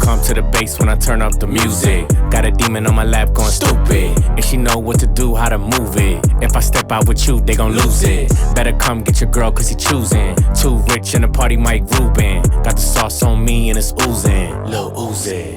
come to the bass when I turn up the music. Got a demon on my lap going stupid, and she know what to do, how to move it. If I step out with you, they gon' lose it. Better come get your girl, cause he choosing. Too rich in the party, Mike Rubin. Got the sauce on me and it's oozing. Lil Uzi.